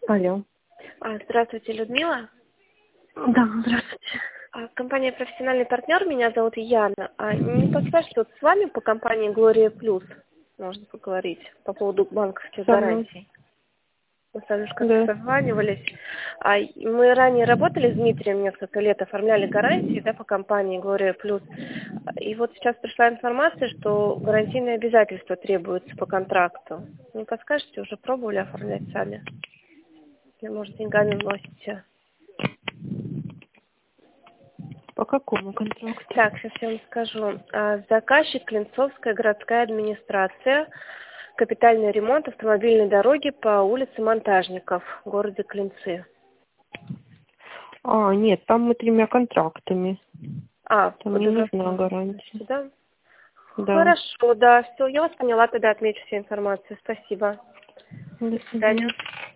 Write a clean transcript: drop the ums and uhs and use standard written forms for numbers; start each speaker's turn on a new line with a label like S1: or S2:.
S1: Алло.
S2: Здравствуйте, Людмила.
S1: Да, здравствуйте.
S2: Компания «Профессиональный партнер», меня зовут Яна. Не подскажете, вот с вами по компании «Глория Плюс» можно поговорить по поводу банковских
S1: Со мной.
S2: гарантий? Мы с вами уже как-то
S1: Да.
S2: созванивались. Мы ранее работали с Дмитрием несколько лет, оформляли гарантии, да, по компании «Глория Плюс». И вот сейчас пришла информация, что гарантийные обязательства требуются по контракту. Не подскажете, уже пробовали оформлять сами? Или, может, деньгами вносите?
S1: По какому контракту?
S2: Так, сейчас я вам скажу. Заказчик Клинцовская городская администрация. Капитальный ремонт автомобильной дороги по улице Монтажников в городе Клинцы.
S1: Нет, там мы 3 контрактами. Там
S2: Вот
S1: не
S2: это
S1: нужна гарантия.
S2: да?
S1: Да.
S2: Хорошо, да, все, я вас поняла, тогда отмечу всю информацию. Спасибо.
S1: До
S2: До
S1: свидания.
S2: свидания.